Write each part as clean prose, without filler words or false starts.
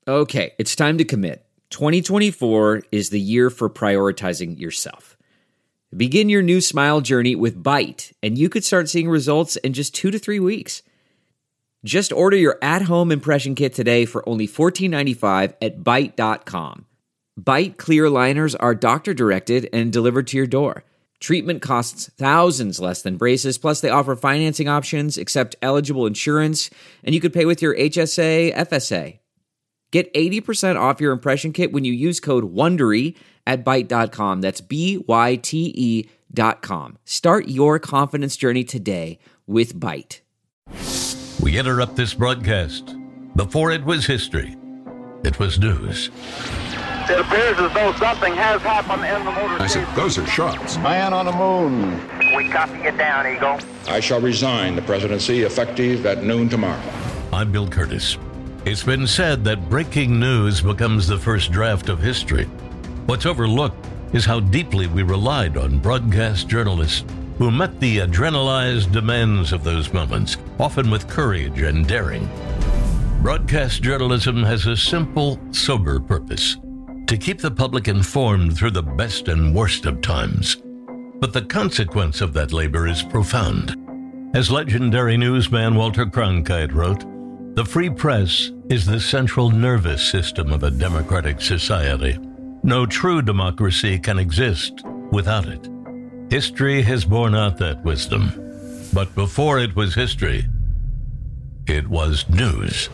Okay, it's time to commit. 2024 is the year for prioritizing yourself. Begin your new smile journey with Byte, and you could start seeing results in just 2 to 3 weeks. Just order your at-home impression kit today for only $14.95 at Byte.com. Byte clear liners are doctor-directed and delivered to your door. Treatment costs thousands less than braces, plus they offer financing options, accept eligible insurance, and you could pay with your HSA, FSA. Get 80% off your impression kit when you use code WONDERY at Byte.com. That's BYTE.com. Start your confidence journey today with Byte. We interrupt this broadcast. Before it was history, it was news. It appears as though something has happened in the motor. I said, those are shots. Man on the moon. We copy you down, Eagle. I shall resign the presidency effective at noon tomorrow. I'm Bill Curtis. It's been said that breaking news becomes the first draft of history. What's overlooked is how deeply we relied on broadcast journalists who met the adrenalized demands of those moments, often with courage and daring. Broadcast journalism has a simple, sober purpose: to keep the public informed through the best and worst of times. But the consequence of that labor is profound. As legendary newsman Walter Cronkite wrote, "The free press is the central nervous system of a democratic society. No true democracy can exist without it." History has borne out that wisdom. But before it was history, it was news.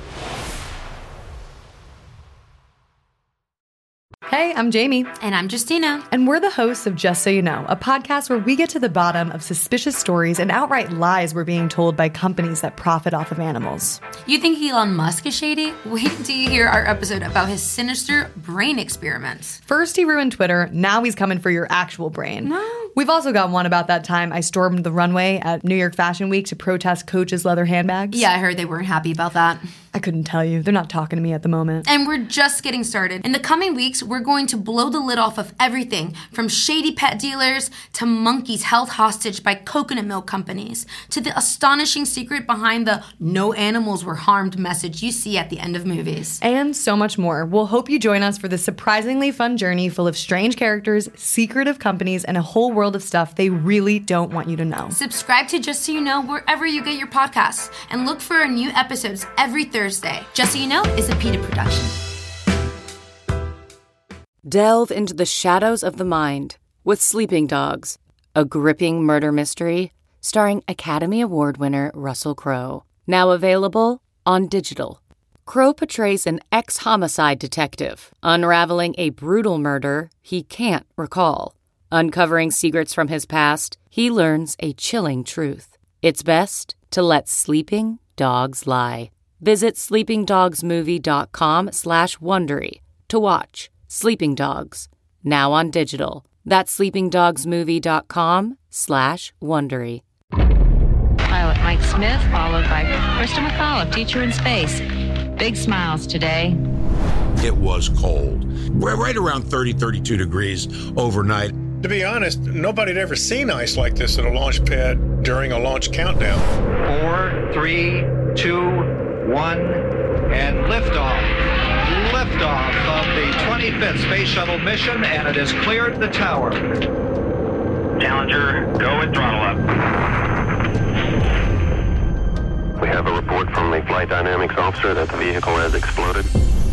Hey, I'm Jamie. And I'm Justina. And we're the hosts of Just So You Know, a podcast where we get to the bottom of suspicious stories and outright lies we're being told by companies that profit off of animals. You think Elon Musk is shady? Wait till you hear our episode about his sinister brain experiments. First he ruined Twitter, now he's coming for your actual brain. No. We've also got one about that time I stormed the runway at New York Fashion Week to protest Coach's leather handbags. Yeah, I heard they weren't happy about that. I couldn't tell you. They're not talking to me at the moment. And we're just getting started. In the coming weeks, we're going to blow the lid off of everything from shady pet dealers to monkeys held hostage by coconut milk companies to the astonishing secret behind the "no animals were harmed" message you see at the end of movies. And so much more. We'll hope you join us for this surprisingly fun journey full of strange characters, secretive companies, and a whole world of stuff they really don't want you to know. Subscribe to Just So You Know wherever you get your podcasts and look for our new episodes every Thursday. Just So You Know is a PETA production. Delve into the shadows of the mind with Sleeping Dogs, a gripping murder mystery starring Academy Award winner Russell Crowe. Now available on digital. Crowe portrays an ex-homicide detective unraveling a brutal murder he can't recall. Uncovering secrets from his past, he learns a chilling truth. It's best to let sleeping dogs lie. Visit sleepingdogsmovie.com/Wondery to watch Sleeping Dogs, now on digital. That's sleepingdogsmovie.com/Wondery. Pilot Mike Smith, followed by Krista McAuliffe, teacher in space. Big smiles today. It was cold. We're right around 30, 32 degrees overnight. To be honest, nobody had ever seen ice like this at a launch pad during a launch countdown. 4, 3, 2, 1, and liftoff. Liftoff of the 25th Space Shuttle mission, and it has cleared the tower. Challenger, go and throttle up. We have a report from the flight dynamics officer that the vehicle has exploded.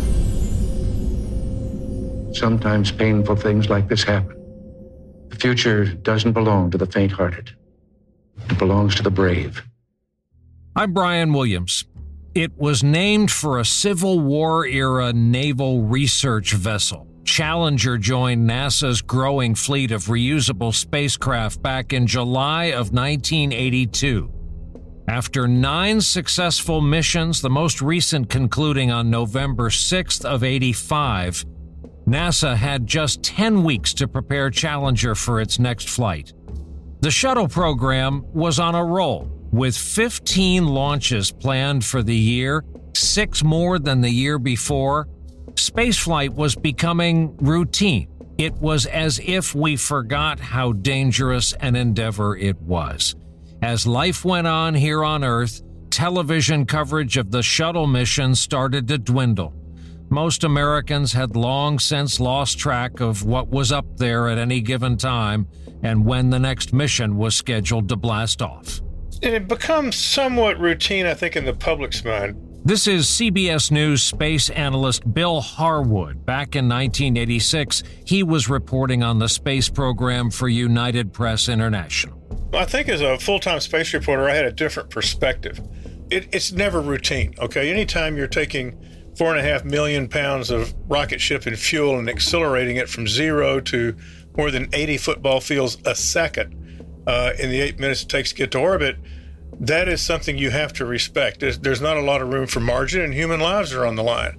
Sometimes painful things like this happen. The future doesn't belong to the faint-hearted. It belongs to the brave. I'm Brian Williams. It was named for a Civil War-era naval research vessel. Challenger joined NASA's growing fleet of reusable spacecraft back in July of 1982. After 9 successful missions, the most recent concluding on November 6th of 85, NASA had just 10 weeks to prepare Challenger for its next flight. The shuttle program was on a roll, with 15 launches planned for the year, 6 more than the year before. Spaceflight was becoming routine. It was as if we forgot how dangerous an endeavor it was. As life went on here on Earth, television coverage of the shuttle mission started to dwindle. most Americans had long since lost track of what was up there at any given time and when the next mission was scheduled to blast off. And it becomes somewhat routine, I think, in the public's mind. This is CBS News space analyst Bill Harwood. Back in 1986, he was reporting on the space program for United Press International. I think as a full-time space reporter, I had a different perspective. It's never routine, okay? Anytime you're taking 4.5 million pounds of rocket ship and fuel and accelerating it from 0 to more than 80 football fields a second in the 8 minutes it takes to get to orbit, that is something you have to respect. There's not a lot of room for margin, and human lives are on the line.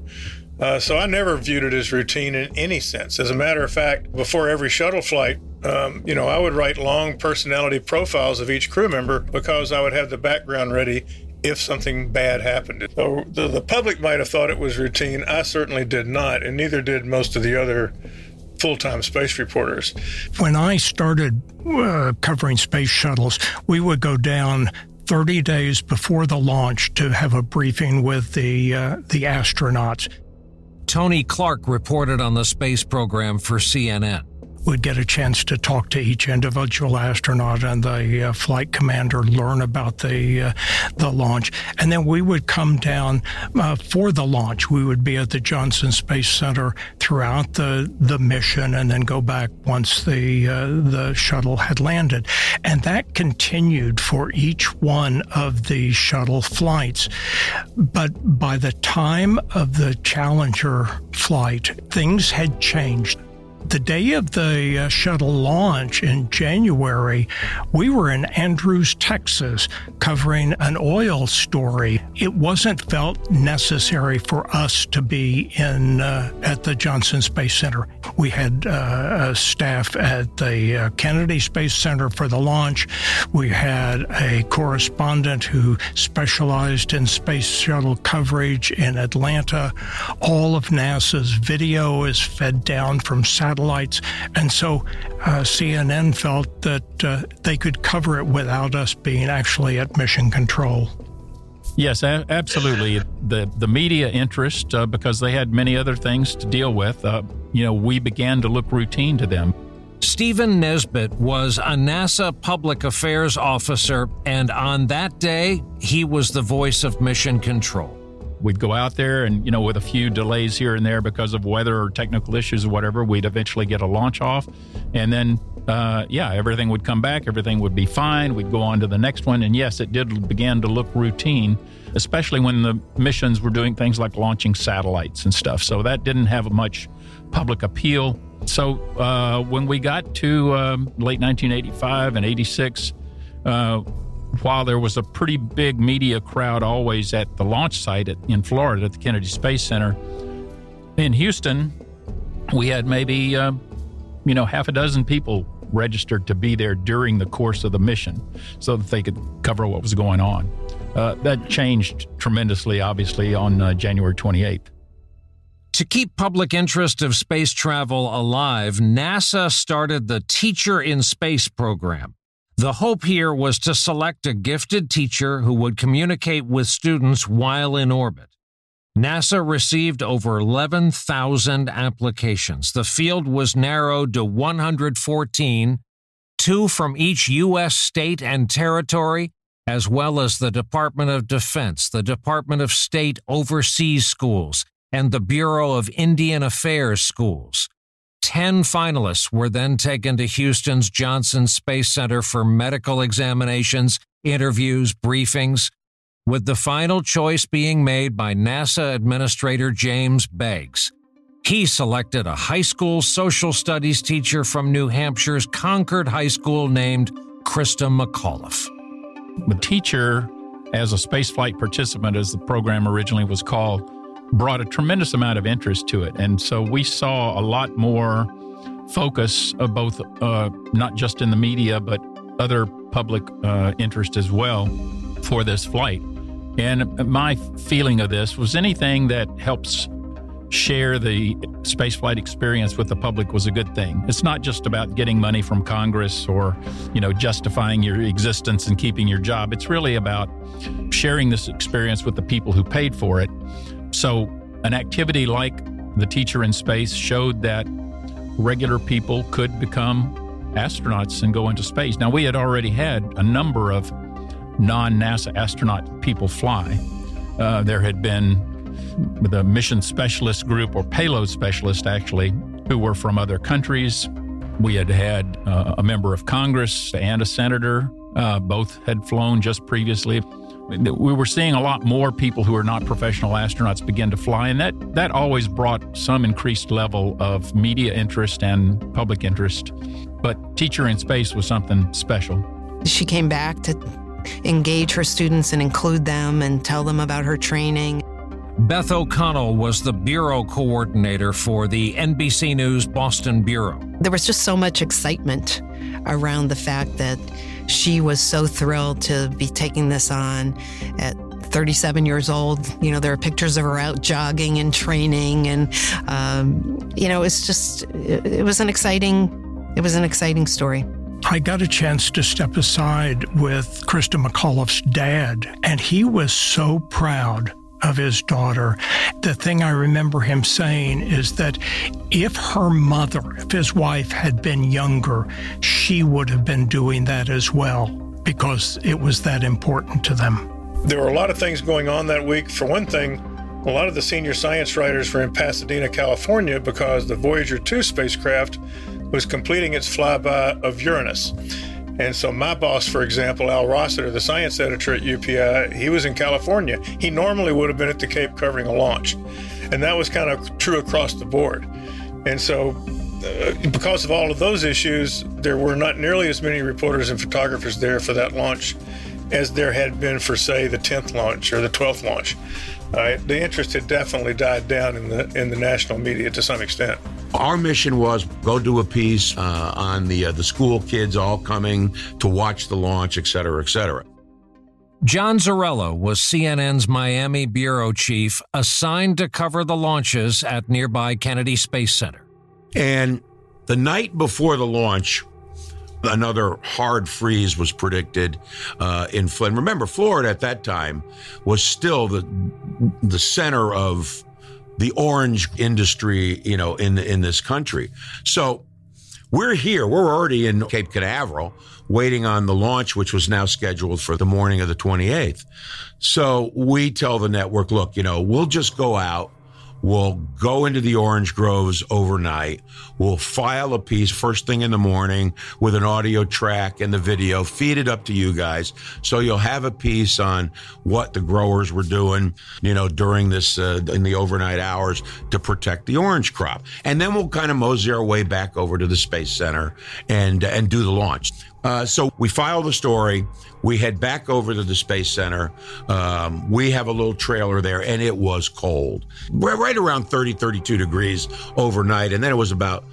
So I never viewed it as routine in any sense. As a matter of fact, before every shuttle flight, I would write long personality profiles of each crew member because I would have the background ready if something bad happened. So the public might have thought it was routine. I certainly did not, and neither did most of the other full-time space reporters. When I started covering space shuttles, we would go down 30 days before the launch to have a briefing with the astronauts. Tony Clark reported on the space program for CNN. We'd get a chance to talk to each individual astronaut and the flight commander, learn about the launch. And then we would come down for the launch. We would be at the Johnson Space Center throughout the mission and then go back once the shuttle had landed. And that continued for each one of the shuttle flights. But by the time of the Challenger flight, things had changed. The day of the shuttle launch in January, we were in Andrews, Texas, covering an oil story. It wasn't felt necessary for us to be at the Johnson Space Center. We had staff at the Kennedy Space Center for the launch. We had a correspondent who specialized in space shuttle coverage in Atlanta. All of NASA's video is fed down from satellites, and so CNN felt that they could cover it without us being actually at mission control. Yes, absolutely. The media interest, because they had many other things to deal with, we began to look routine to them. Stephen Nesbitt was a NASA public affairs officer, and on that day, he was the voice of mission control. We'd go out there and, with a few delays here and there because of weather or technical issues or whatever, we'd eventually get a launch off. And then, everything would come back. Everything would be fine. We'd go on to the next one. And yes, it did begin to look routine, especially when the missions were doing things like launching satellites and stuff. So that didn't have much public appeal. So when we got to late 1985 and 86, while there was a pretty big media crowd always at the launch site in Florida at the Kennedy Space Center, in Houston, we had maybe, half a dozen people registered to be there during the course of the mission so that they could cover what was going on. That changed tremendously, obviously, on January 28th. To keep public interest of space travel alive, NASA started the Teacher in Space program. The hope here was to select a gifted teacher who would communicate with students while in orbit. NASA received over 11,000 applications. The field was narrowed to 114, 2 from each U.S. state and territory, as well as the Department of Defense, the Department of State Overseas Schools, and the Bureau of Indian Affairs Schools. 10 finalists were then taken to Houston's Johnson Space Center for medical examinations, interviews, briefings, with the final choice being made by NASA Administrator James Beggs. He selected a high school social studies teacher from New Hampshire's Concord High School named Krista McAuliffe. The teacher, as a spaceflight participant, as the program originally was called, brought a tremendous amount of interest to it. And so we saw a lot more focus of both, not just in the media, but other public interest as well for this flight. And my feeling of this was anything that helps share the spaceflight experience with the public was a good thing. It's not just about getting money from Congress or, justifying your existence and keeping your job. It's really about sharing this experience with the people who paid for it. So An activity like the Teacher in Space showed that regular people could become astronauts and go into space. Now, we had already had a number of non-NASA astronaut people fly. There had been the mission specialist group, or payload specialist, actually, who were from other countries. We had had a member of Congress and a senator. Both had flown just previously. We were seeing a lot more people who are not professional astronauts begin to fly, and that always brought some increased level of media interest and public interest. But Teacher in Space was something special. She came back to engage her students and include them and tell them about her training. Beth O'Connell was the bureau coordinator for the NBC News Boston Bureau. There was just so much excitement around the fact that she was so thrilled to be taking this on at 37 years old. You know, there are pictures of her out jogging and training, and it was an exciting story. I got a chance to step aside with Krista McAuliffe's dad, and he was so proud of his daughter. The thing I remember him saying is that if his wife had been younger, she would have been doing that as well, because it was that important to them. There were a lot of things going on that week. For one thing, a lot of the senior science writers were in Pasadena, California, because the Voyager 2 spacecraft was completing its flyby of Uranus. And so my boss, for example, Al Rossiter, the science editor at UPI, he was in California. He normally would have been at the Cape covering a launch. And that was kind of true across the board. And so because of all of those issues, there were not nearly as many reporters and photographers there for that launch as there had been for, say, the 10th launch or the 12th launch. The interest had definitely died down in the national media to some extent. Our mission was go do a piece on the school kids all coming to watch the launch, et cetera, et cetera. John Zarello was CNN's Miami bureau chief, assigned to cover the launches at nearby Kennedy Space Center. And the night before the launch, another hard freeze was predicted in Florida. Remember, Florida at that time was still the center of the orange industry, in this country. So we're here. We're already in Cape Canaveral waiting on the launch, which was now scheduled for the morning of the 28th. So we tell the network, look, we'll just go out. We'll go into the orange groves overnight. We'll file a piece first thing in the morning with an audio track and the video, feed it up to you guys. So you'll have a piece on what the growers were doing, during this, in the overnight hours to protect the orange crop. And then we'll kind of mosey our way back over to the Space Center and do the launch. So we file the story. We head back over to the Space Center. We have a little trailer there, and it was cold. We're right around 30, 32 degrees overnight. And then it was about,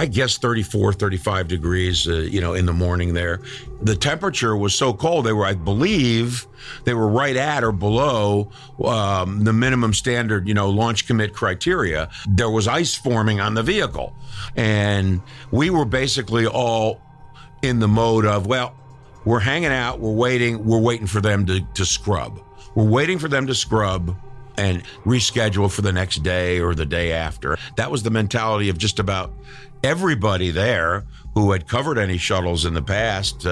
34, 35 degrees, in the morning there. The temperature was so cold, I believe they were right at or below the minimum standard, launch commit criteria. There was ice forming on the vehicle. And we were basically all in the mode of, we're hanging out, we're waiting for them to scrub. We're waiting for them to scrub and reschedule for the next day or the day after. That was the mentality of just about everybody there who had covered any shuttles in the past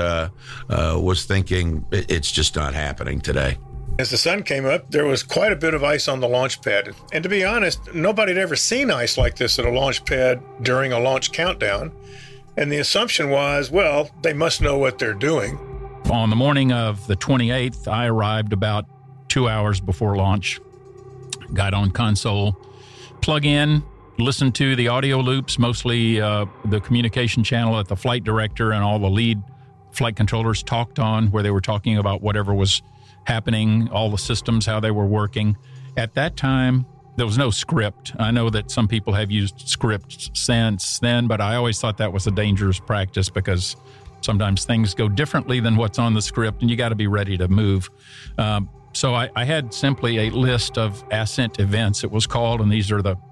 was thinking it's just not happening today. As the sun came up, there was quite a bit of ice on the launch pad. And to be honest, nobody had ever seen ice like this at a launch pad during a launch countdown. And the assumption was, they must know what they're doing. On the morning of the 28th, I arrived about 2 hours before launch, got on console, plug in, listen to the audio loops, mostly the communication channel that the flight director and all the lead flight controllers talked on, where they were talking about whatever was happening, all the systems, how they were working. At that time, there was no script. I know that some people have used scripts since then, but I always thought that was a dangerous practice because sometimes things go differently than what's on the script, and you got to be ready to move. So I had simply a list of ascent events, it was called, and these are the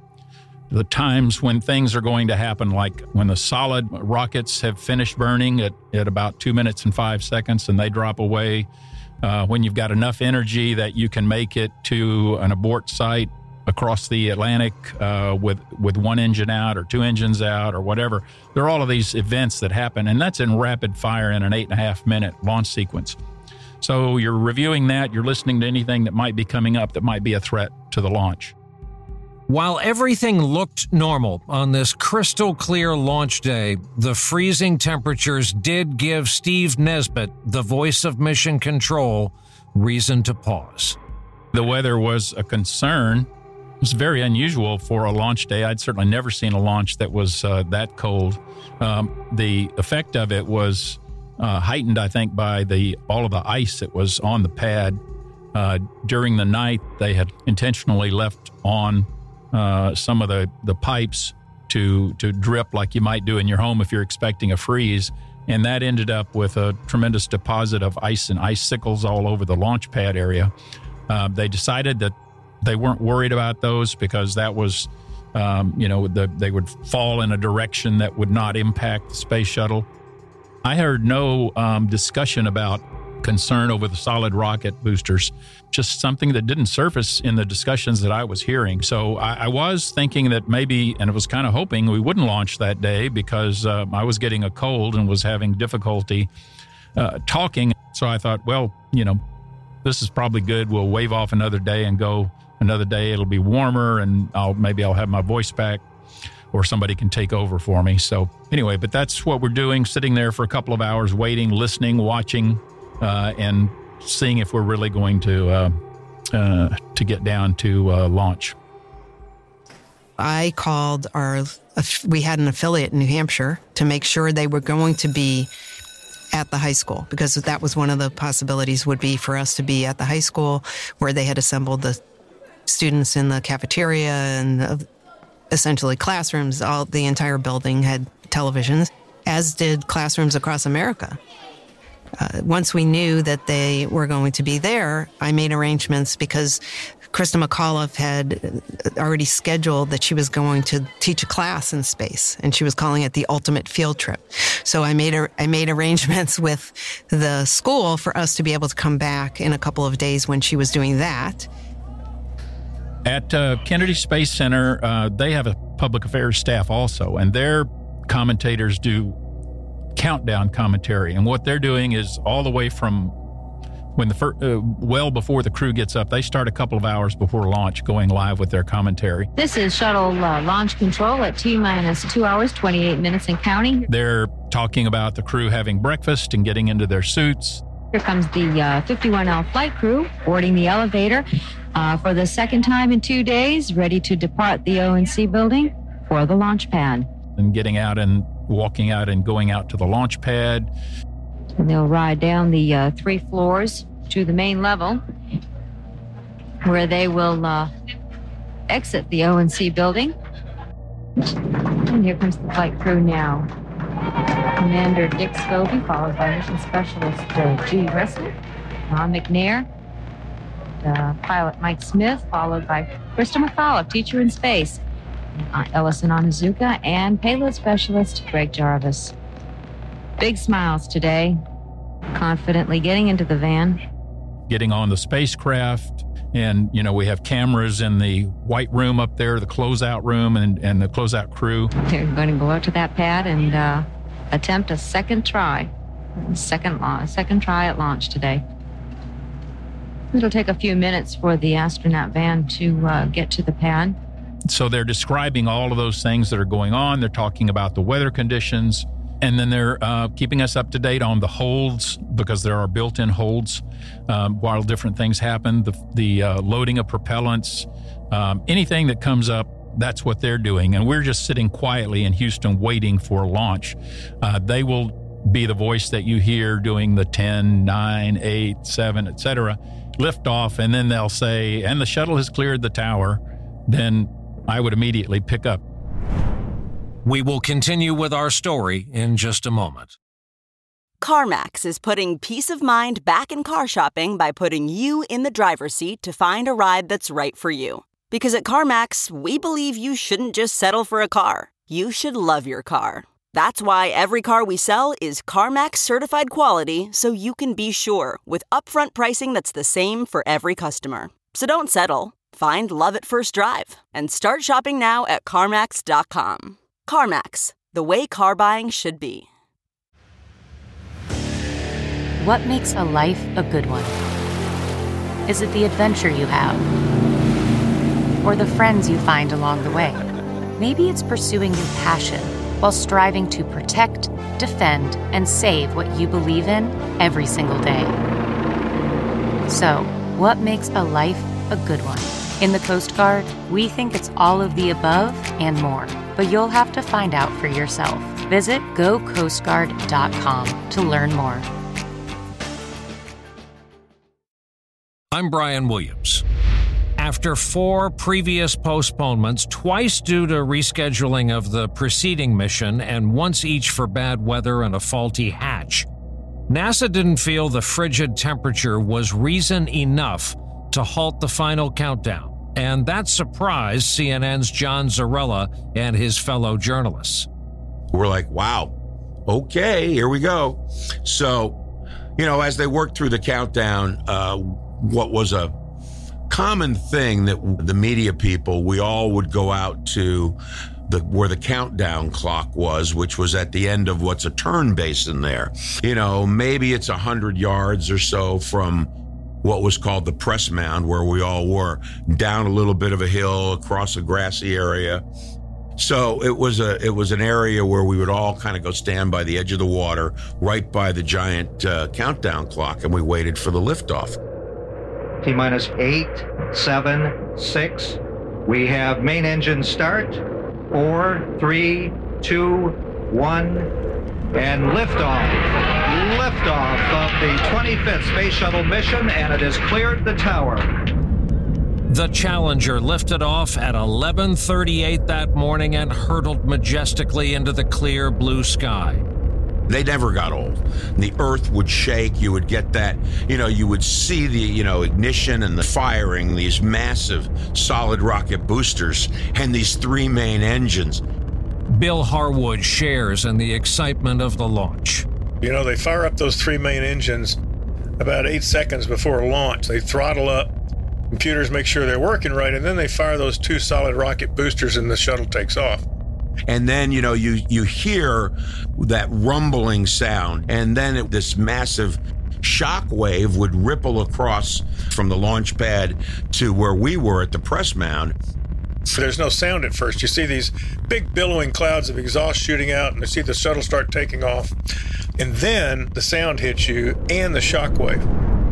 times when things are going to happen, like when the solid rockets have finished burning at about 2 minutes and 5 seconds and they drop away, when you've got enough energy that you can make it to an abort site across the Atlantic with one engine out or two engines out or whatever. There are all of these events that happen, and that's in rapid fire in an 8.5-minute launch sequence. So you're reviewing that, you're listening to anything that might be coming up that might be a threat to the launch. While everything looked normal on this crystal clear launch day, the freezing temperatures did give Steve Nesbitt, the voice of Mission Control, reason to pause. The weather was a concern. It was very unusual for a launch day. I'd certainly never seen a launch that was that cold. The effect of it was heightened, I think, by all of the ice that was on the pad. During the night, they had intentionally left on some of the pipes to drip like you might do in your home if you're expecting a freeze. And that ended up with a tremendous deposit of ice and icicles all over the launch pad area. They decided that they weren't worried about those because that was, they would fall in a direction that would not impact the space shuttle. I heard no discussion about concern over the solid rocket boosters, just something that didn't surface in the discussions that I was hearing. So I was thinking that maybe, and I was kind of hoping we wouldn't launch that day because I was getting a cold and was having difficulty talking. So I thought, well, this is probably good. We'll wave off another day and go another day. It'll be warmer and maybe I'll have my voice back or somebody can take over for me. So anyway, but that's what we're doing, sitting there for a couple of hours, waiting, listening, watching, and seeing if we're really going to get down to launch. I called we had an affiliate in New Hampshire to make sure they were going to be at the high school, because that was one of the possibilities would be for us to be at the high school where they had assembled the students in the cafeteria and essentially classrooms. The entire building had televisions, as did classrooms across America. Once we knew that they were going to be there, I made arrangements because Krista McAuliffe had already scheduled that she was going to teach a class in space, and she was calling it the ultimate field trip. So I made arrangements with the school for us to be able to come back in a couple of days when she was doing that. At Kennedy Space Center, they have a public affairs staff also, and their commentators do countdown commentary. And what they're doing is all the way from when well before the crew gets up, they start a couple of hours before launch going live with their commentary. This is shuttle launch control at T-minus 2 hours, 28 minutes and counting. They're talking about the crew having breakfast and getting into their suits. Here comes the 51L flight crew boarding the elevator for the second time in 2 days, ready to depart the ONC building for the launch pad. And getting out and walking out and going out to the launch pad. And they'll ride down the 3 floors to the main level, where they will exit the ONC building. And here comes the flight crew now. Commander Dick Scobie, followed by Mission Specialist Judy Russell, Ron McNair, pilot Mike Smith, followed by Krista McAuliffe, teacher in space, Ellison Onizuka, and payload specialist Greg Jarvis. Big smiles today, confidently getting into the van. Getting on the spacecraft, and, we have cameras in the white room up there, the closeout room, and the closeout crew. They're going to go out to that pad and attempt a second try. Second try at launch today. It'll take a few minutes for the astronaut van to get to the pad. So they're describing all of those things that are going on. They're talking about the weather conditions, and then they're keeping us up to date on the holds, because there are built-in holds while different things happen. The loading of propellants, anything that comes up, that's what they're doing. And we're just sitting quietly in Houston waiting for launch. They will be the voice that you hear doing the 10, 9, 8, 7, etc. lift off, and then they'll say, and the shuttle has cleared the tower. Then I would immediately pick up. We will continue with our story in just a moment. CarMax is putting peace of mind back in car shopping by putting you in the driver's seat to find a ride that's right for you. Because at CarMax, we believe you shouldn't just settle for a car. You should love your car. That's why every car we sell is CarMax certified quality, so you can be sure with upfront pricing that's the same for every customer. So don't settle. Find love at first drive and start shopping now at CarMax.com. CarMax, the way car buying should be. What makes a life a good one? Is it the adventure you have? Or the friends you find along the way? Maybe it's pursuing your passion while striving to protect, defend, and save what you believe in every single day. So, what makes a life a good one? In the Coast Guard, we think it's all of the above and more, but you'll have to find out for yourself. Visit GoCoastGuard.com to learn more. I'm Brian Williams. After 4 previous postponements, twice due to rescheduling of the preceding mission and once each for bad weather and a faulty hatch, NASA didn't feel the frigid temperature was reason enough to halt the final countdown, and that surprised CNN's John Zarrella and his fellow journalists. We're like, wow, okay, here we go. So, as they worked through the countdown, what was a common thing that the media people, we all would go out to where the countdown clock was, which was at the end of what's a turn basin there. Maybe it's 100 yards or so from what was called the press mound, where we all were, down a little bit of a hill, across a grassy area. So it was an area where we would all kind of go stand by the edge of the water, right by the giant countdown clock, and we waited for the liftoff. T-minus 8, 7, 6. We have main engine start. 4, 3, 2, 1, and liftoff. Liftoff of the 25th Space Shuttle mission, and it has cleared the tower. The Challenger lifted off at 11:38 that morning and hurtled majestically into the clear blue sky. They never got old. The Earth would shake. You would get that, you would see the, ignition and the firing, these massive solid rocket boosters and these 3 main engines. Bill Harwood shares in the excitement of the launch. They fire up those 3 main engines about 8 seconds before launch. They throttle up, computers make sure they're working right, and then they fire those 2 solid rocket boosters and the shuttle takes off. And then, you hear that rumbling sound, and then this massive shock wave would ripple across from the launch pad to where we were at the press mound. There's no sound at first. You see these big billowing clouds of exhaust shooting out, and you see the shuttle start taking off. And then the sound hits you and the shock wave.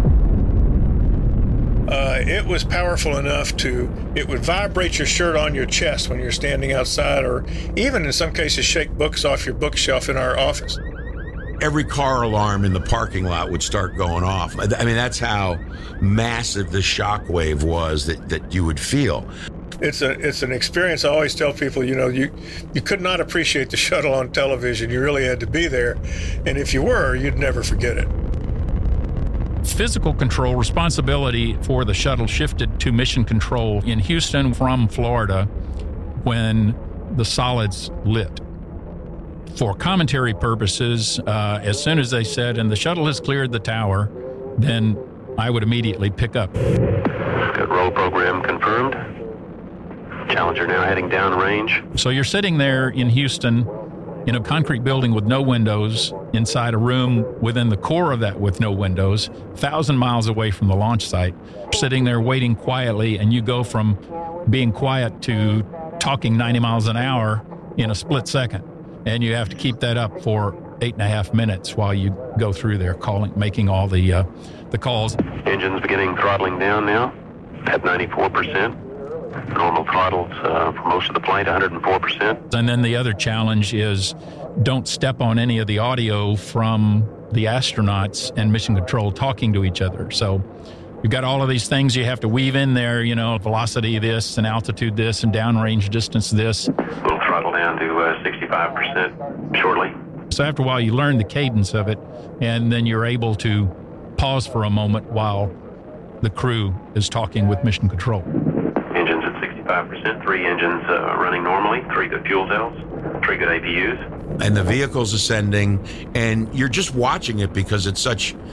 It was powerful enough it would vibrate your shirt on your chest when you're standing outside, or even in some cases shake books off your bookshelf in our office. Every car alarm in the parking lot would start going off. I mean, that's how massive the shock wave was that you would feel. It's an experience. I always tell people, you could not appreciate the shuttle on television. You really had to be there. And if you were, you'd never forget it. Physical control responsibility for the shuttle shifted to mission control in Houston from Florida when the solids lit. For commentary purposes, as soon as they said, and the shuttle has cleared the tower, then I would immediately pick up. Good roll program confirmed. Challenger now heading downrange. So you're sitting there in Houston in a concrete building with no windows, inside a room within the core of that with no windows, 1,000 miles away from the launch site, sitting there waiting quietly, and you go from being quiet to talking 90 miles an hour in a split second. And you have to keep that up for 8.5 minutes while you go through there making all the calls. Engines beginning throttling down now at 94%. Normal throttles for most of the flight, 104%. And then the other challenge is don't step on any of the audio from the astronauts and mission control talking to each other. So you've got all of these things you have to weave in there, velocity this and altitude this and downrange distance this. We'll throttle down to 65% shortly. So after a while you learn the cadence of it, and then you're able to pause for a moment while the crew is talking with mission control. Engines at 65%, 3 engines running normally, 3 good fuel cells, 3 good APUs. And the vehicle's ascending, and you're just watching it because it's such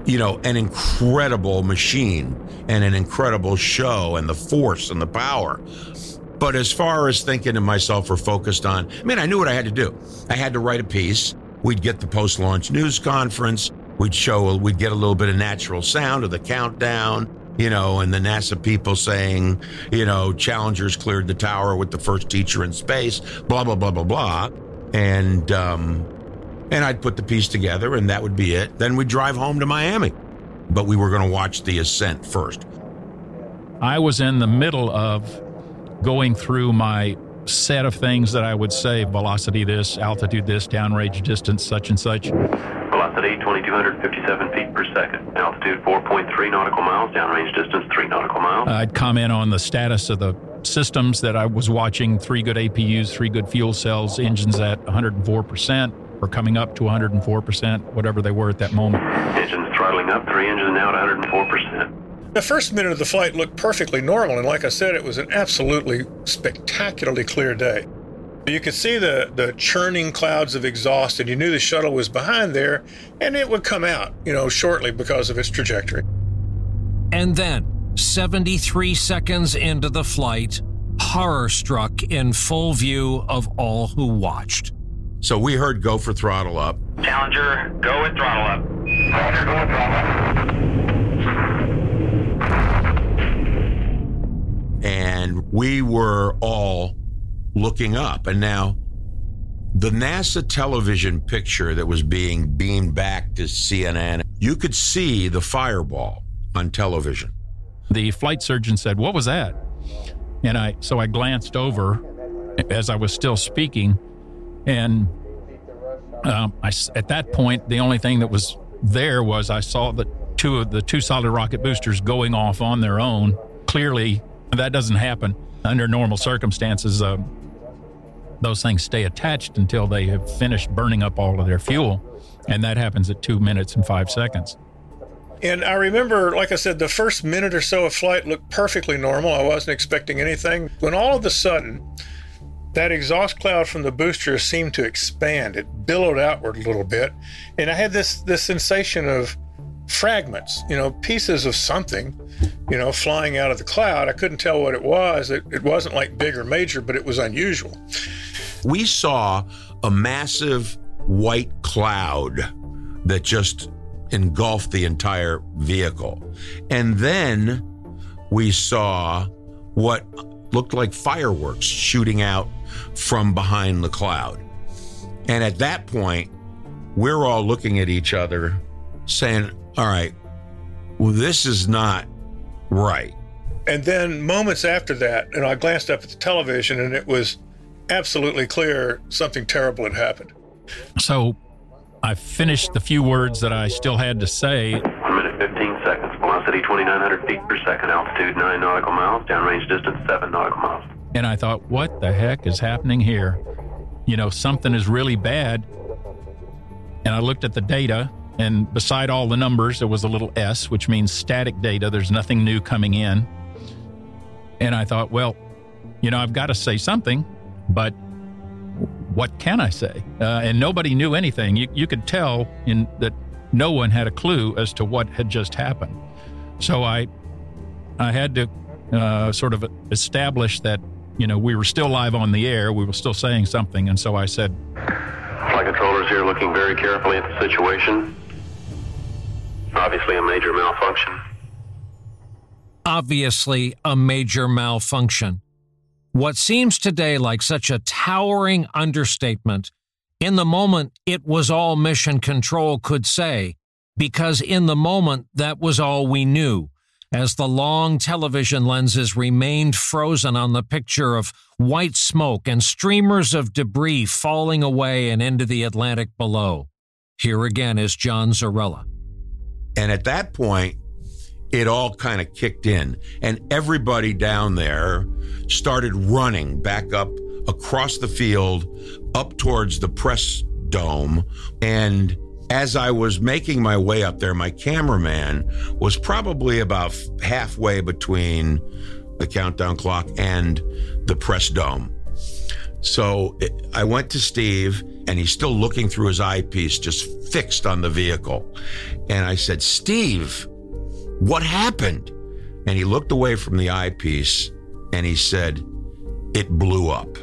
an incredible machine and an incredible show and the force and the power. But as far as thinking to myself or focused on, I knew what I had to do. I had to write a piece. We'd get the post-launch news conference. We'd get a little bit of natural sound of the countdown, and the NASA people saying, Challenger's cleared the tower with the first teacher in space, blah, blah, blah, blah, blah. And I'd put the piece together, and that would be it. Then we'd drive home to Miami. But we were going to watch the ascent first. I was in the middle of going through my set of things that I would say, velocity this, altitude this, downrange distance such and such. Velocity 2,257 feet per second. Altitude 4.3 nautical miles. Downrange distance 3 nautical miles. I'd comment on the status of the systems that I was watching. 3 good APUs, 3 good fuel cells, engines at 104%. Or coming up to 104%, whatever they were at that moment. Engines throttling up, 3 engines now at 104%. The first minute of the flight looked perfectly normal, and like I said, it was an absolutely spectacularly clear day. You could see the churning clouds of exhaust, and you knew the shuttle was behind there, and it would come out, shortly because of its trajectory. And then, 73 seconds into the flight, horror struck in full view of all who watched. So we heard go for throttle up. Challenger, go with throttle up. Challenger, go with throttle up. And we were all looking up. And now the NASA television picture that was being beamed back to CNN, you could see the fireball on television. The flight surgeon said, "What was that?" And I glanced over as I was still speaking. And at that point, the only thing that was there was I saw the two solid rocket boosters going off on their own. Clearly, that doesn't happen under normal circumstances. Those things stay attached until they have finished burning up all of their fuel, and that happens at 2 minutes and 5 seconds. And I remember, like I said, the first minute or so of flight looked perfectly normal. I wasn't expecting anything. When all of a sudden, that exhaust cloud from the booster seemed to expand. It billowed outward a little bit. And I had this sensation of fragments, pieces of something, flying out of the cloud. I couldn't tell what it was. It wasn't like big or major, but it was unusual. We saw a massive white cloud that just engulfed the entire vehicle. And then we saw what looked like fireworks shooting out from behind the cloud. And at that point, we're all looking at each other saying, all right, well, this is not right. And then moments after that, I glanced up at the television, and it was absolutely clear something terrible had happened. So I finished the few words that I still had to say. 1 minute, 15 seconds. Velocity 2,900 feet per second. Altitude 9 nautical miles. Downrange distance 7 nautical miles. And I thought, what the heck is happening here? Something is really bad. And I looked at the data, and beside all the numbers, there was a little S, which means static data. There's nothing new coming in. And I thought, well, I've got to say something, but what can I say? And nobody knew anything. You could tell that no one had a clue as to what had just happened. So I had to sort of establish that, we were still live on the air. We were still saying something. And so I said, flight controllers here looking very carefully at the situation. Obviously a major malfunction. Obviously a major malfunction. What seems today like such a towering understatement, in the moment, it was all Mission Control could say, because in the moment, that was all we knew, as the long television lenses remained frozen on the picture of white smoke and streamers of debris falling away and into the Atlantic below. Here again is John Zarrella. And at that point, it all kind of kicked in, and everybody down there started running back up across the field, up towards the press dome. And as I was making my way up there, my cameraman was probably about halfway between the countdown clock and the press dome. So I went to Steve, and he's still looking through his eyepiece, just fixed on the vehicle. And I said, Steve, what happened? And he looked away from the eyepiece and he said, it blew up.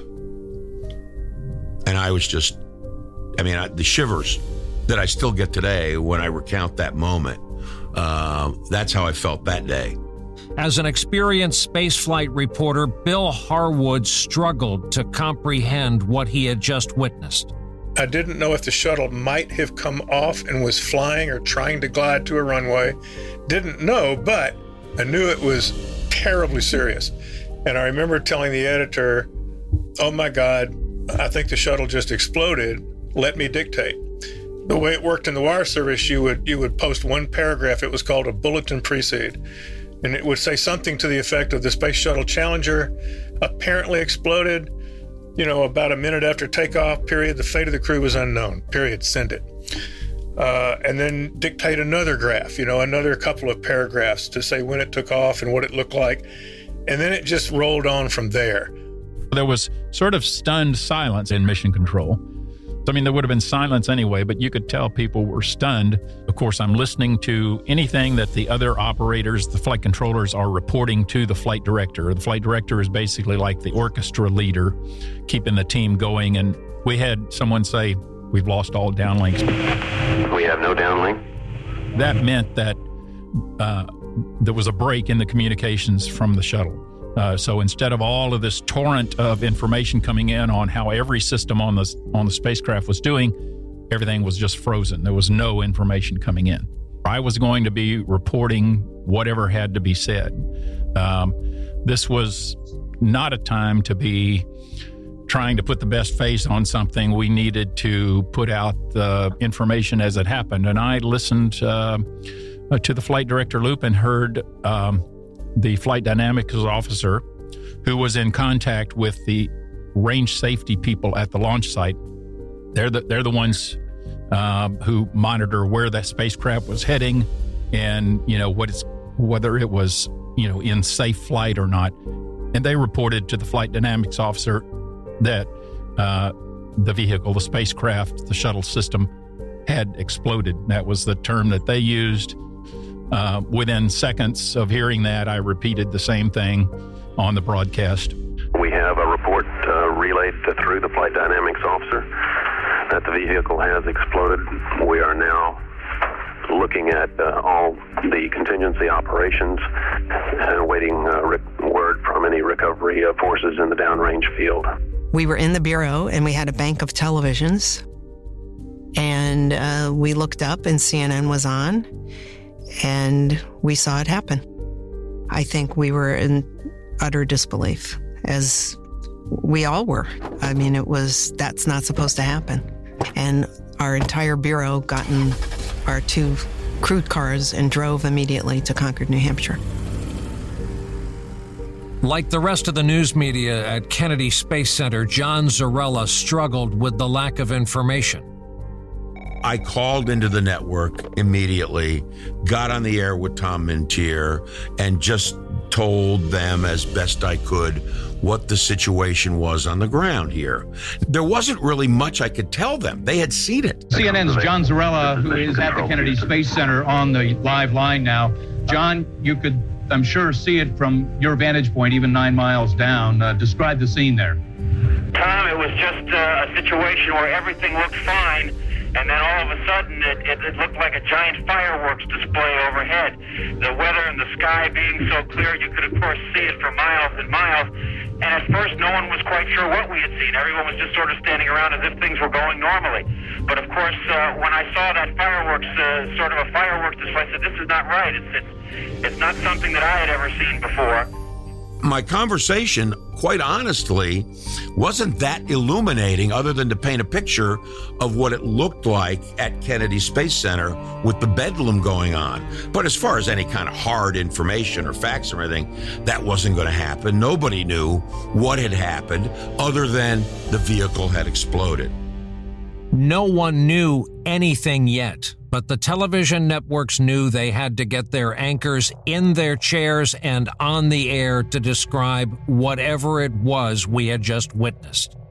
And I was just, the shivers that I still get today when I recount that moment. That's how I felt that day. As an experienced spaceflight reporter, Bill Harwood struggled to comprehend what he had just witnessed. I didn't know if the shuttle might have come off and was flying or trying to glide to a runway. Didn't know, but I knew it was terribly serious. And I remember telling the editor, oh my God, I think the shuttle just exploded. Let me dictate. The way it worked in the wire service, you would post one paragraph. It was called a bulletin precede. And it would say something to the effect of the Space Shuttle Challenger apparently exploded, about a minute after takeoff, period. The fate of the crew was unknown, period. Send it. And then dictate another graph, another couple of paragraphs to say when it took off and what it looked like. And then it just rolled on from there. There was sort of stunned silence in Mission Control. There would have been silence anyway, but you could tell people were stunned. Of course, I'm listening to anything that the other operators, the flight controllers, are reporting to the flight director. The flight director is basically like the orchestra leader, keeping the team going. And we had someone say, we've lost all downlinks. We have no downlink. That meant that there was a break in the communications from the shuttle. So instead of all of this torrent of information coming in on how every system on the spacecraft was doing, everything was just frozen. There was no information coming in. I was going to be reporting whatever had to be said. This was not a time to be trying to put the best face on something. We needed to put out the information as it happened. And I listened to the flight director loop and heard the flight dynamics officer, who was in contact with the range safety people at the launch site. They're the ones who monitor where that spacecraft was heading, and whether it was in safe flight or not. And they reported to the flight dynamics officer that the vehicle, the spacecraft, the shuttle system had exploded. That was the term that they used. Within seconds of hearing that, I repeated the same thing on the broadcast. We have a report relayed through the flight dynamics officer that the vehicle has exploded. We are now looking at all the contingency operations and awaiting word from any recovery forces in the downrange field. We were in the Bureau and we had a bank of televisions, and we looked up and CNN was on. And we saw it happen. I think we were in utter disbelief, as we all were. That's not supposed to happen. And our entire Bureau got in our 2 crewed cars and drove immediately to Concord, New Hampshire. Like the rest of the news media at Kennedy Space Center, John Zarrella struggled with the lack of information. I called into the network immediately, got on the air with Tom Mintier, and just told them as best I could what the situation was on the ground here. There wasn't really much I could tell them. They had seen it. CNN's John Zarrella, who is at the Kennedy Space Center on the live line now. John, you could, I'm sure, see it from your vantage point, even 9 miles down. Describe the scene there. Tom, it was just a situation where everything looked fine. And then all of a sudden, it looked like a giant fireworks display overhead. The weather and the sky being so clear, you could, of course, see it for miles and miles. And at first, no one was quite sure what we had seen. Everyone was just sort of standing around as if things were going normally. But, of course, when I saw that fireworks, sort of a fireworks display, I said, this is not right. It's not something that I had ever seen before. My conversation, quite honestly, wasn't that illuminating other than to paint a picture of what it looked like at Kennedy Space Center with the bedlam going on. But as far as any kind of hard information or facts or anything, that wasn't going to happen. Nobody knew what had happened other than the vehicle had exploded. No one knew anything yet, but the television networks knew they had to get their anchors in their chairs and on the air to describe whatever it was we had just witnessed.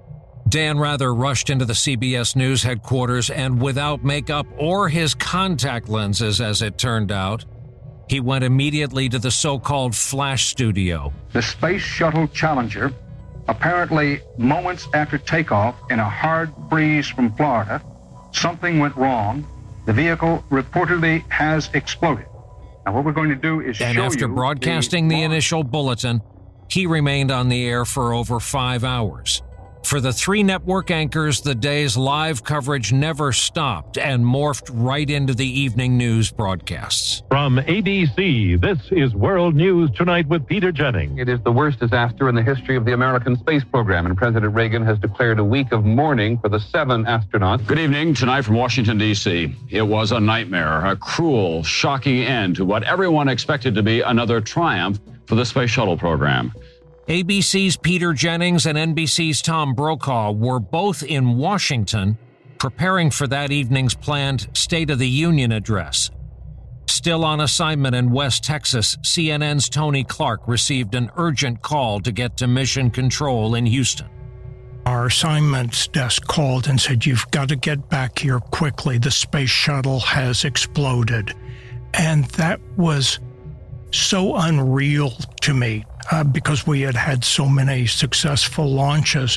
Dan Rather rushed into the CBS News headquarters, and without makeup or his contact lenses, as it turned out, he went immediately to the so-called flash studio. The Space Shuttle Challenger, apparently moments after takeoff in a hard breeze from Florida, something went wrong. The vehicle reportedly has exploded. Now what we're going to do is and show after you broadcasting the initial bulletin, he remained on the air for over 5 hours. For the 3 network anchors, the day's live coverage never stopped and morphed right into the evening news broadcasts. From ABC, this is World News Tonight with Peter Jennings. It is the worst disaster in the history of the American space program, and President Reagan has declared a week of mourning for the 7 astronauts. Good evening. Tonight from Washington, D.C. It was a nightmare, a cruel, shocking end to what everyone expected to be another triumph for the space shuttle program. ABC's Peter Jennings and NBC's Tom Brokaw were both in Washington preparing for that evening's planned State of the Union address. Still on assignment in West Texas, CNN's Tony Clark received an urgent call to get to Mission Control in Houston. Our assignments desk called and said, "You've got to get back here quickly. The space shuttle has exploded." And that was so unreal to me. Because we had had so many successful launches.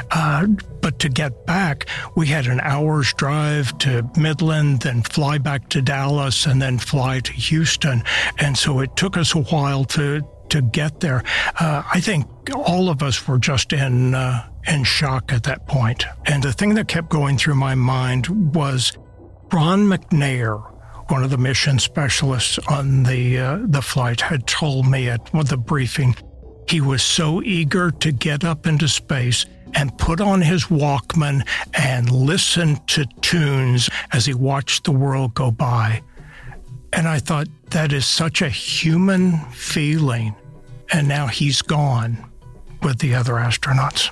But to get back, we had an hour's drive to Midland, then fly back to Dallas, and then fly to Houston. And so it took us a while to get there. I think all of us were just in shock at that point. And the thing that kept going through my mind was Ron McNair, one of the mission specialists on the flight, had told me at the briefing he was so eager to get up into space and put on his Walkman and listen to tunes as he watched the world go by. And I thought, that is such a human feeling. And now he's gone with the other astronauts.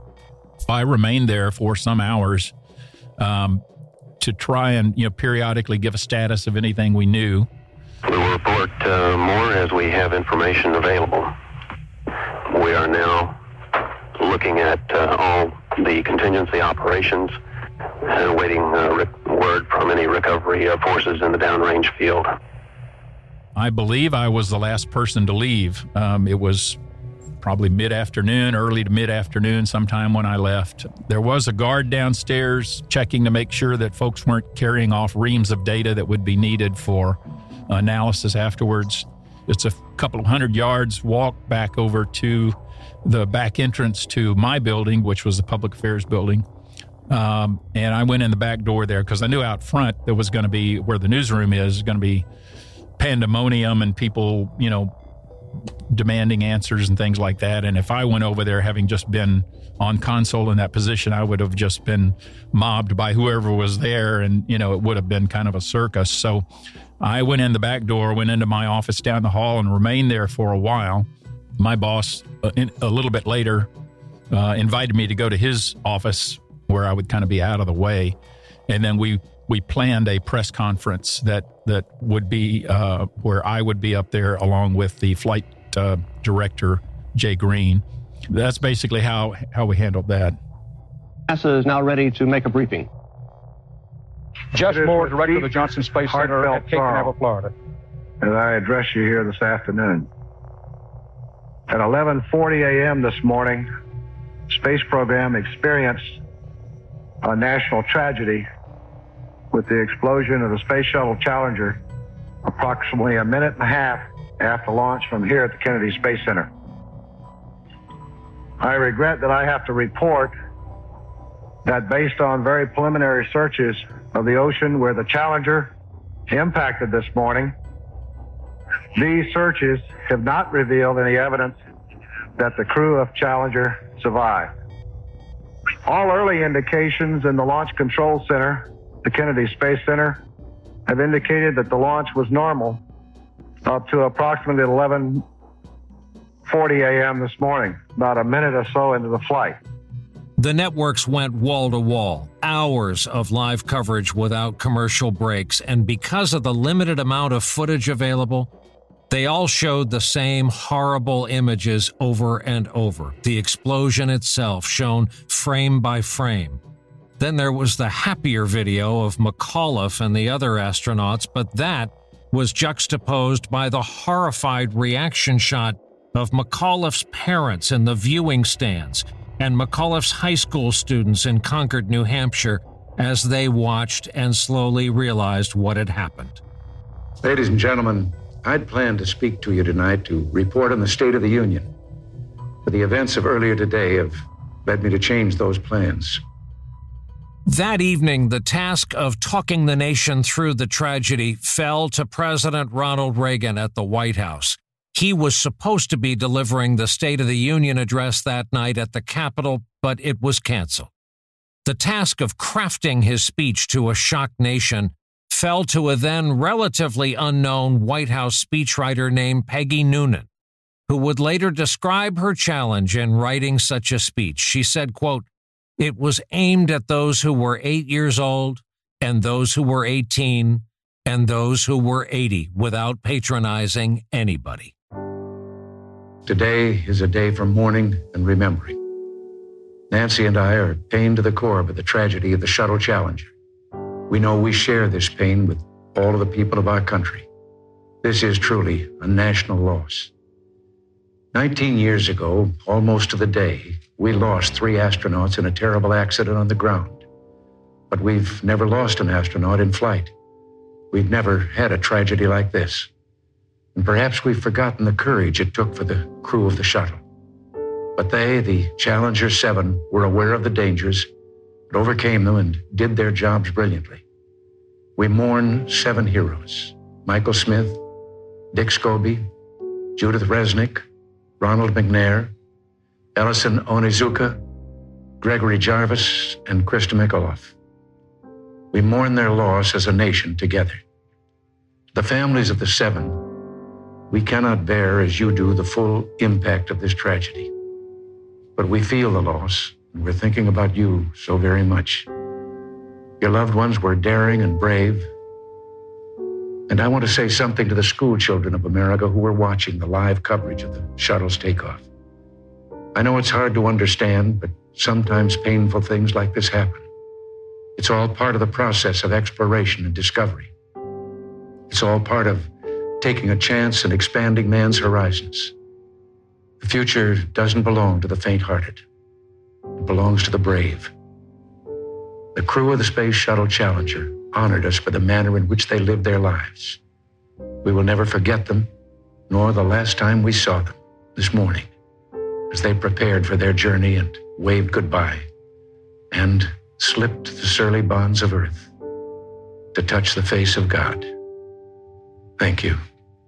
I remained there for some hours to try and periodically give a status of anything we knew. We will report more as we have information available. We are now looking at all the contingency operations and awaiting word from any recovery forces in the downrange field. I believe I was the last person to leave. It was probably mid-afternoon, early to mid-afternoon sometime when I left. There was a guard downstairs checking to make sure that folks weren't carrying off reams of data that would be needed for analysis afterwards. It's a couple of 100 yards walk back over to the back entrance to my building, which was the public affairs building. And I went in the back door there because I knew out front there was going to be, where the newsroom is going to be pandemonium and people, demanding answers and things like that. And if I went over there having just been on console in that position, I would have just been mobbed by whoever was there, and it would have been kind of a circus. So I went in the back door, went into my office down the hall, and remained there for a while. My boss, a little bit later, invited me to go to his office where I would kind of be out of the way. And then we planned a press conference that would be where I would be up there along with the flight director, Jay Green. That's basically how we handled that. NASA is now ready to make a briefing. Jeff Moore, director of the Johnson Space Center at Cape Canaveral, Florida. As I address you here this afternoon. At 11:40 a.m. this morning, space program experienced a national tragedy with the explosion of the Space Shuttle Challenger approximately a minute and a half after launch from here at the Kennedy Space Center. I regret that I have to report that based on very preliminary searches of the ocean where the Challenger impacted this morning, these searches have not revealed any evidence that the crew of Challenger survived. All early indications in the Launch Control Center, the Kennedy Space Center, have indicated that the launch was normal up to approximately 11:40 a.m. this morning, about a minute or so into the flight. The networks went wall to wall, hours of live coverage without commercial breaks, and because of the limited amount of footage available, They all showed the same horrible images over and over, the explosion itself shown frame by frame. Then there was the happier video of McAuliffe and the other astronauts, but that was juxtaposed by the horrified reaction shot of McAuliffe's parents in the viewing stands and McAuliffe's high school students in Concord, New Hampshire, as they watched and slowly realized what had happened. Ladies and gentlemen, I'd planned to speak to you tonight to report on the State of the Union. But the events of earlier today have led me to change those plans. That evening, the task of talking the nation through the tragedy fell to President Ronald Reagan at the White House. He was supposed to be delivering the State of the Union address that night at the Capitol, but it was canceled. The task of crafting his speech to a shocked nation fell to a then relatively unknown White House speechwriter named Peggy Noonan, who would later describe her challenge in writing such a speech. She said, quote, "It was aimed at those who were 8 years old and those who were 18 and those who were 80 without patronizing anybody." Today is a day for mourning and remembering. Nancy and I are pained to the core by the tragedy of the Shuttle Challenger. We know we share this pain with all of the people of our country. This is truly a national loss. 19 years ago, almost to the day, we lost 3 astronauts in a terrible accident on the ground. But we've never lost an astronaut in flight. We've never had a tragedy like this. And perhaps we've forgotten the courage it took for the crew of the shuttle. But they, the Challenger 7, were aware of the dangers, but overcame them and did their jobs brilliantly. We mourn 7 heroes: Michael Smith, Dick Scobie, Judith Resnick, Ronald McNair, Ellison Onizuka, Gregory Jarvis, and Krista McAuliffe. We mourn their loss as a nation together. The families of the 7, we cannot bear as you do the full impact of this tragedy. But we feel the loss, and we're thinking about you so very much. Your loved ones were daring and brave. And I want to say something to the school children of America who were watching the live coverage of the shuttle's takeoff. I know it's hard to understand, but sometimes painful things like this happen. It's all part of the process of exploration and discovery. It's all part of taking a chance and expanding man's horizons. The future doesn't belong to the faint-hearted. It belongs to the brave. The crew of the Space Shuttle Challenger honored us for the manner in which they lived their lives. We will never forget them, nor the last time we saw them this morning, as they prepared for their journey and waved goodbye and slipped the surly bonds of earth to touch the face of God. Thank you.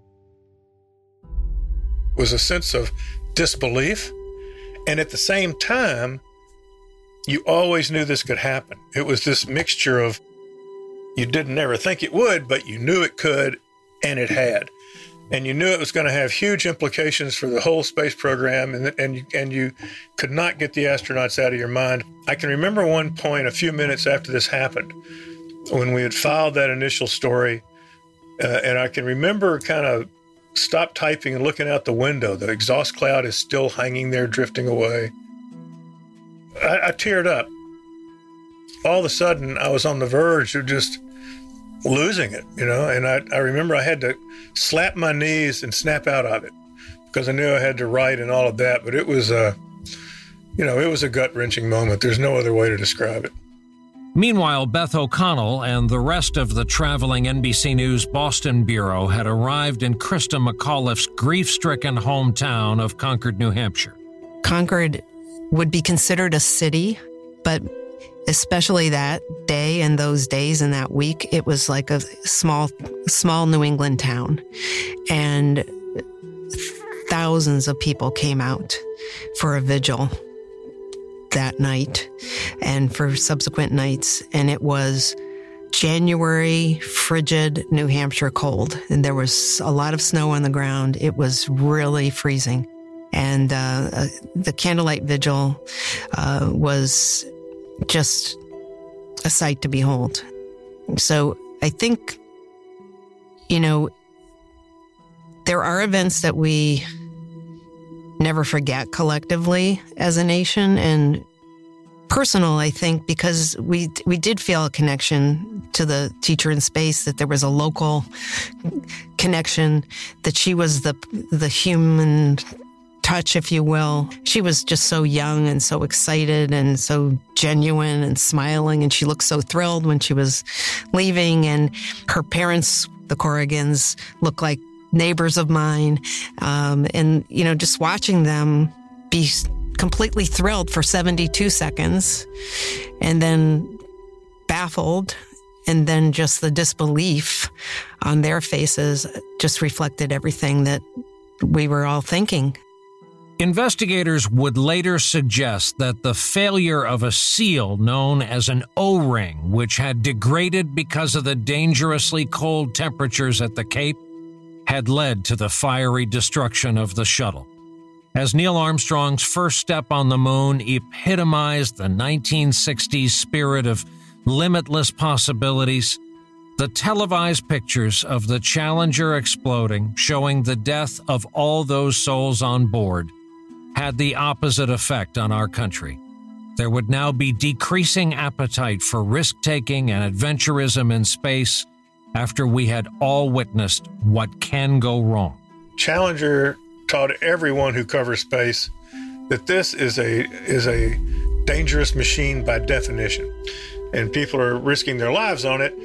It was a sense of disbelief, and at the same time, you always knew this could happen. It was this mixture of you didn't ever think it would, but you knew it could, and it had. And you knew it was going to have huge implications for the whole space program, and you could not get the astronauts out of your mind. I can remember one point a few minutes after this happened, when we had filed that initial story, and I can remember kind of stopped typing and looking out the window. The exhaust cloud is still hanging there, drifting away. I teared up. All of a sudden, I was on the verge of just losing it, and I remember I had to slap my knees and snap out of it because I knew I had to write and all of that. But it was it was a gut-wrenching moment. There's no other way to describe it. Meanwhile, Beth O'Connell and the rest of the traveling NBC News Boston Bureau had arrived in Krista McAuliffe's grief-stricken hometown of Concord, New Hampshire. Concord would be considered a city, but especially that day and those days and that week, it was like a small New England town. And thousands of people came out for a vigil that night and for subsequent nights. And it was January, frigid New Hampshire cold. And there was a lot of snow on the ground. It was really freezing. And the candlelight vigil was just a sight to behold. So I think, There are events that we never forget collectively as a nation, and personal, I think, because we did feel a connection to the teacher in space, that there was a local connection, that she was the human touch, if you will. She was just so young and so excited and so genuine and smiling, and she looked so thrilled when she was leaving. And her parents, the Corrigans, looked like neighbors of mine. And, you know, just watching them be completely thrilled for 72 seconds and then baffled, and then just the disbelief on their faces just reflected everything that we were all thinking. Investigators would later suggest that the failure of a seal known as an O-ring, which had degraded because of the dangerously cold temperatures at the Cape, had led to the fiery destruction of the shuttle. As Neil Armstrong's first step on the moon epitomized the 1960s spirit of limitless possibilities, the televised pictures of the Challenger exploding, showing the death of all those souls on board, had the opposite effect on our country. There would now be decreasing appetite for risk-taking and adventurism in space after we had all witnessed what can go wrong. Challenger taught everyone who covers space that this is a dangerous machine by definition, and people are risking their lives on it.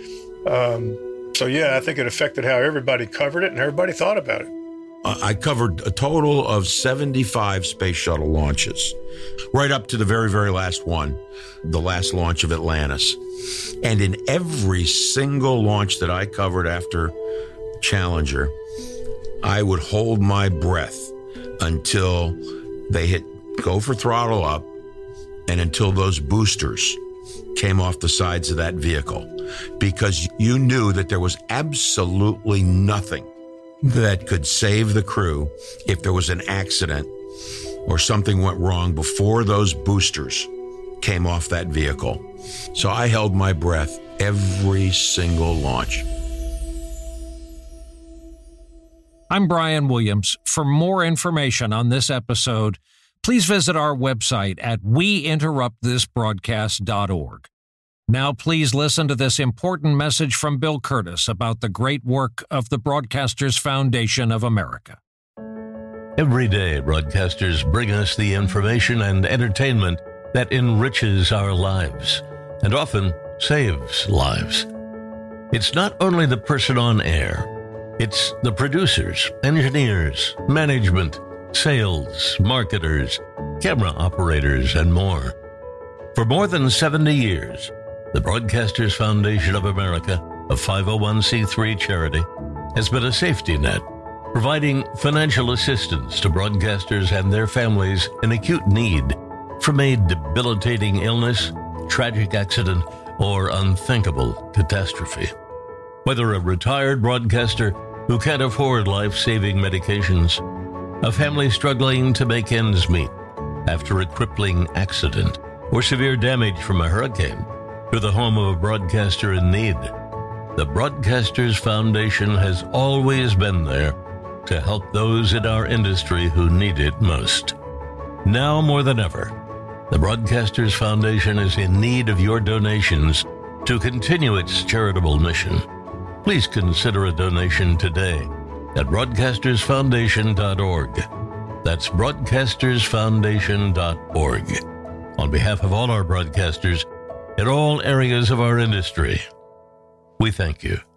So yeah, I think it affected how everybody covered it and everybody thought about it. I covered a total of 75 space shuttle launches, right up to the very, very last one, the last launch of Atlantis. And in every single launch that I covered after Challenger, I would hold my breath until they hit go for throttle up and until those boosters came off the sides of that vehicle, because you knew that there was absolutely nothing that could save the crew if there was an accident or something went wrong before those boosters came off that vehicle. So I held my breath every single launch. I'm Brian Williams. For more information on this episode, please visit our website at weinterruptthisbroadcast.org. Now, please listen to this important message from Bill Curtis about the great work of the Broadcasters Foundation of America. Every day, broadcasters bring us the information and entertainment that enriches our lives and often saves lives. It's not only the person on air, it's the producers, engineers, management, sales, marketers, camera operators, and more. For more than 70 years, the Broadcasters Foundation of America, a 501c3 charity, has been a safety net, providing financial assistance to broadcasters and their families in acute need from a debilitating illness, tragic accident, or unthinkable catastrophe. Whether a retired broadcaster who can't afford life-saving medications, a family struggling to make ends meet after a crippling accident, or severe damage from a hurricane, to the home of a broadcaster in need, the Broadcasters Foundation has always been there to help those in our industry who need it most. Now more than ever, the Broadcasters Foundation is in need of your donations to continue its charitable mission. Please consider a donation today at broadcastersfoundation.org. That's broadcastersfoundation.org. On behalf of all our broadcasters in all areas of our industry, we thank you.